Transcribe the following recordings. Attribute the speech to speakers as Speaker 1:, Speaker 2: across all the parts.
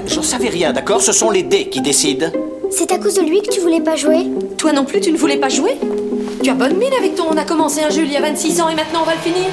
Speaker 1: j'en savais rien, d'accord? Ce sont les dés qui décident.
Speaker 2: C'est à cause de lui que tu voulais pas jouer?
Speaker 3: Toi non plus, tu ne voulais pas jouer? Tu as bonne mine avec ton on a commencé un jeu il y a 26 ans et maintenant on va le finir.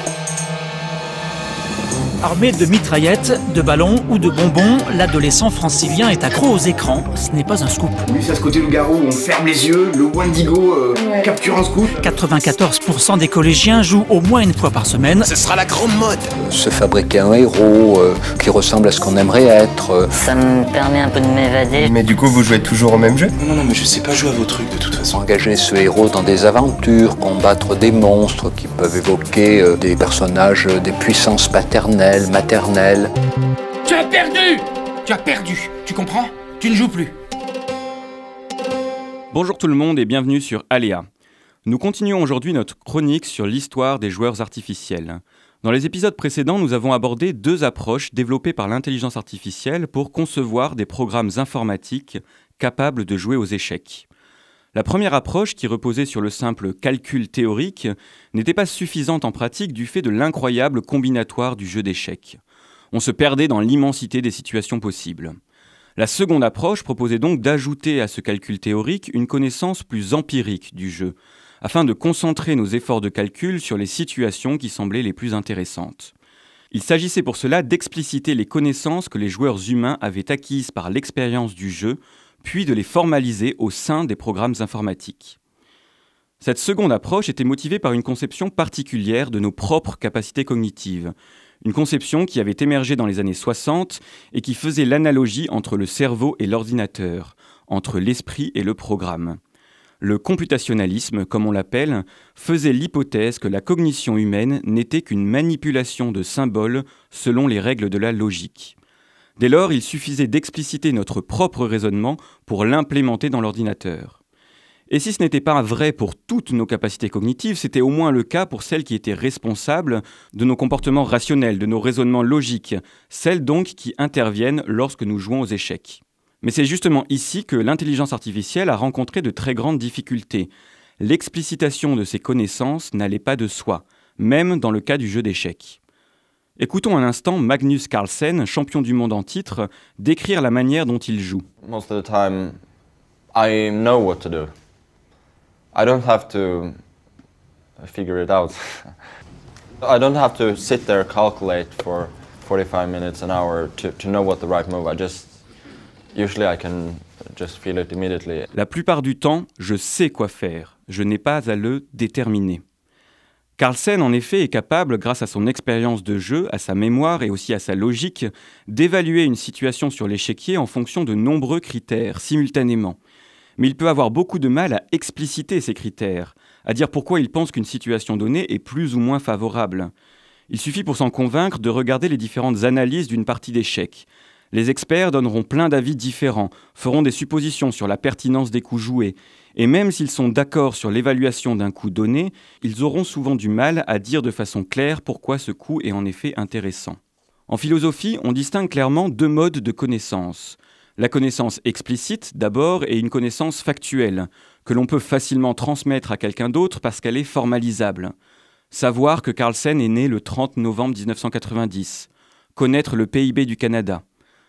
Speaker 4: Armé de mitraillettes, de ballons ou de bonbons, l'adolescent francilien est accro aux écrans. Ce n'est pas un scoop.
Speaker 5: Lui, c'est à ce côté loup-garou, on ferme les yeux, le Wendigo capture un scoop.
Speaker 4: 94% des collégiens jouent au moins une fois par semaine.
Speaker 1: Ce sera la grande mode.
Speaker 6: Se fabriquer un héros qui ressemble à ce qu'on aimerait être.
Speaker 7: Ça me permet un peu de m'évader.
Speaker 5: Mais du coup, vous jouez toujours au même jeu?
Speaker 8: Non, mais je sais pas jouer à vos trucs de toute façon.
Speaker 6: Engager ce héros dans des aventures, combattre des monstres qui peuvent évoquer des personnages, des puissances paternelles, maternelle.
Speaker 9: Tu as perdu! Tu as perdu, tu comprends? Tu ne joues plus.
Speaker 10: Bonjour tout le monde et bienvenue sur Aléa. Nous continuons aujourd'hui notre chronique sur l'histoire des joueurs artificiels. Dans les épisodes précédents, nous avons abordé deux approches développées par l'intelligence artificielle pour concevoir des programmes informatiques capables de jouer aux échecs. La première approche, qui reposait sur le simple calcul théorique, n'était pas suffisante en pratique du fait de l'incroyable combinatoire du jeu d'échecs. On se perdait dans l'immensité des situations possibles. La seconde approche proposait donc d'ajouter à ce calcul théorique une connaissance plus empirique du jeu, afin de concentrer nos efforts de calcul sur les situations qui semblaient les plus intéressantes. Il s'agissait pour cela d'expliciter les connaissances que les joueurs humains avaient acquises par l'expérience du jeu, puis de les formaliser au sein des programmes informatiques. Cette seconde approche était motivée par une conception particulière de nos propres capacités cognitives, une conception qui avait émergé dans les années 60 et qui faisait l'analogie entre le cerveau et l'ordinateur, entre l'esprit et le programme. Le computationnalisme, comme on l'appelle, faisait l'hypothèse que la cognition humaine n'était qu'une manipulation de symboles selon les règles de la logique. Dès lors, il suffisait d'expliciter notre propre raisonnement pour l'implémenter dans l'ordinateur. Et si ce n'était pas vrai pour toutes nos capacités cognitives, c'était au moins le cas pour celles qui étaient responsables de nos comportements rationnels, de nos raisonnements logiques, celles donc qui interviennent lorsque nous jouons aux échecs. Mais c'est justement ici que l'intelligence artificielle a rencontré de très grandes difficultés. L'explicitation de ces connaissances n'allait pas de soi, même dans le cas du jeu d'échecs. Écoutons un instant Magnus Carlsen, champion du monde en titre, décrire la manière dont il joue.
Speaker 11: Most of the time, I know what to do. I don't have to figure it out. I don't have to sit there calculate for 45 minutes, an hour to know what the right move. Usually I can just feel it immediately.
Speaker 10: La plupart du temps, je sais quoi faire. Je n'ai pas à le déterminer. Carlsen, en effet, est capable, grâce à son expérience de jeu, à sa mémoire et aussi à sa logique, d'évaluer une situation sur l'échiquier en fonction de nombreux critères, simultanément. Mais il peut avoir beaucoup de mal à expliciter ces critères, à dire pourquoi il pense qu'une situation donnée est plus ou moins favorable. Il suffit pour s'en convaincre de regarder les différentes analyses d'une partie d'échecs. Les experts donneront plein d'avis différents, feront des suppositions sur la pertinence des coups joués, et même s'ils sont d'accord sur l'évaluation d'un coup donné, ils auront souvent du mal à dire de façon claire pourquoi ce coup est en effet intéressant. En philosophie, on distingue clairement deux modes de connaissance. La connaissance explicite, d'abord, et une connaissance factuelle, que l'on peut facilement transmettre à quelqu'un d'autre parce qu'elle est formalisable. Savoir que Carlsen est né le 30 novembre 1990. Connaître le PIB du Canada.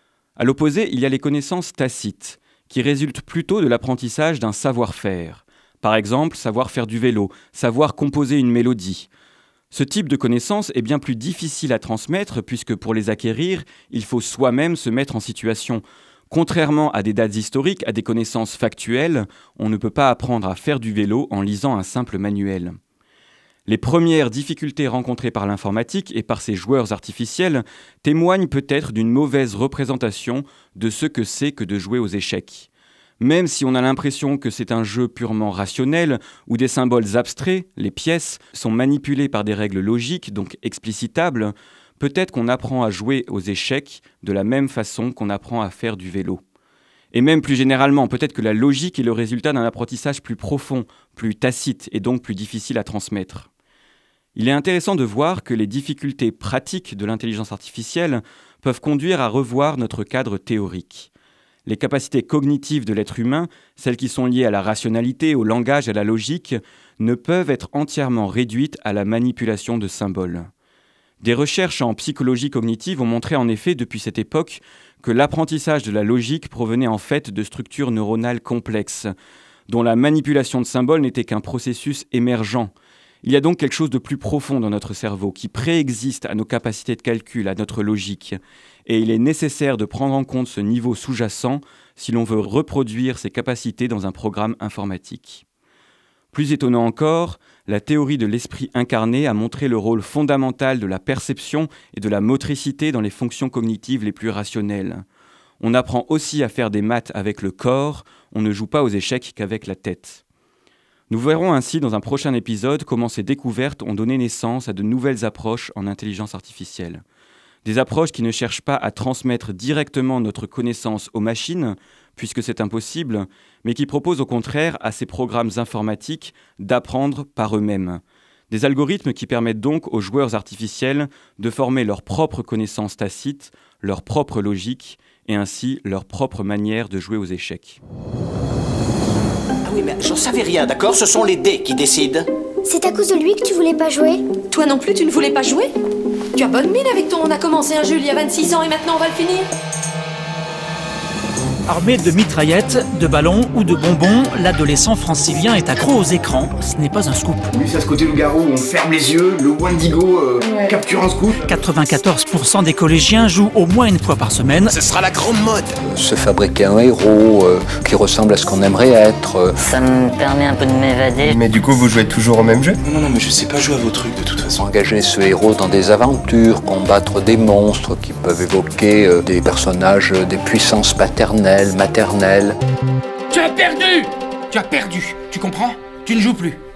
Speaker 10: À l'opposé, il y a les connaissances tacites, qui résultent plutôt de l'apprentissage d'un savoir-faire. Par exemple, savoir faire du vélo, savoir composer une mélodie. Ce type de connaissances est bien plus difficile à transmettre puisque pour les acquérir, il faut soi-même se mettre en situation. Contrairement à des dates historiques, à des connaissances factuelles, on ne peut pas apprendre à faire du vélo en lisant un simple manuel. Les premières difficultés rencontrées par l'informatique et par ses joueurs artificiels témoignent peut-être d'une mauvaise représentation de ce que c'est que de jouer aux échecs. Même si on a l'impression que c'est un jeu purement rationnel, où des symboles abstraits, les pièces, sont manipulés par des règles logiques, donc explicitables, peut-être qu'on apprend à jouer aux échecs de la même façon qu'on apprend à faire du vélo. Et même plus généralement, peut-être que la logique est le résultat d'un apprentissage plus profond, plus tacite et donc plus difficile à transmettre. Il est intéressant de voir que les difficultés pratiques de l'intelligence artificielle peuvent conduire à revoir notre cadre théorique. Les capacités cognitives de l'être humain, celles qui sont liées à la rationalité, au langage, à la logique, ne peuvent être entièrement réduites à la manipulation de symboles. Des recherches en psychologie cognitive ont montré en effet depuis cette époque que l'apprentissage de la logique provenait en fait de structures neuronales complexes, dont la manipulation de symboles n'était qu'un processus émergent. Il y a donc quelque chose de plus profond dans notre cerveau, qui préexiste à nos capacités de calcul, à notre logique. Et il est nécessaire de prendre en compte ce niveau sous-jacent si l'on veut reproduire ces capacités dans un programme informatique. Plus étonnant encore, la théorie de l'esprit incarné a montré le rôle fondamental de la perception et de la motricité dans les fonctions cognitives les plus rationnelles. On apprend aussi à faire des maths avec le corps, on ne joue pas aux échecs qu'avec la tête. Nous verrons ainsi dans un prochain épisode comment ces découvertes ont donné naissance à de nouvelles approches en intelligence artificielle. Des approches qui ne cherchent pas à transmettre directement notre connaissance aux machines, puisque c'est impossible, mais qui proposent au contraire à ces programmes informatiques d'apprendre par eux-mêmes. Des algorithmes qui permettent donc aux joueurs artificiels de former leur propre connaissance tacite, leur propre logique, et ainsi leur propre manière de jouer aux échecs.
Speaker 1: Ah oui, mais j'en savais rien, d'accord? Ce sont les dés qui décident.
Speaker 2: C'est à cause de lui que tu voulais pas jouer?
Speaker 3: Toi non plus, tu ne voulais pas jouer? Tu as bonne mine avec ton on a commencé un jeu il y a 26 ans et maintenant on va le finir?
Speaker 4: Armé de mitraillettes, de ballons ou de bonbons, l'adolescent francilien est accro aux écrans. Ce n'est pas un scoop.
Speaker 5: Lui, c'est à ce côté loup-garou où on ferme les yeux, le Wendigo capture un scoop.
Speaker 4: 94% des collégiens jouent au moins une fois par semaine.
Speaker 1: Ce sera la grande mode.
Speaker 6: Se fabriquer un héros qui ressemble à ce qu'on aimerait être.
Speaker 7: Ça me permet un peu de m'évader.
Speaker 8: Mais du coup, vous jouez toujours au même jeu? Non, mais je sais pas jouer à vos trucs de toute façon.
Speaker 6: Engager ce héros dans des aventures, combattre des monstres qui peuvent évoquer des personnages des puissances paternelles, maternelles.
Speaker 9: Tu as perdu! Tu as perdu, tu comprends? Tu ne joues plus.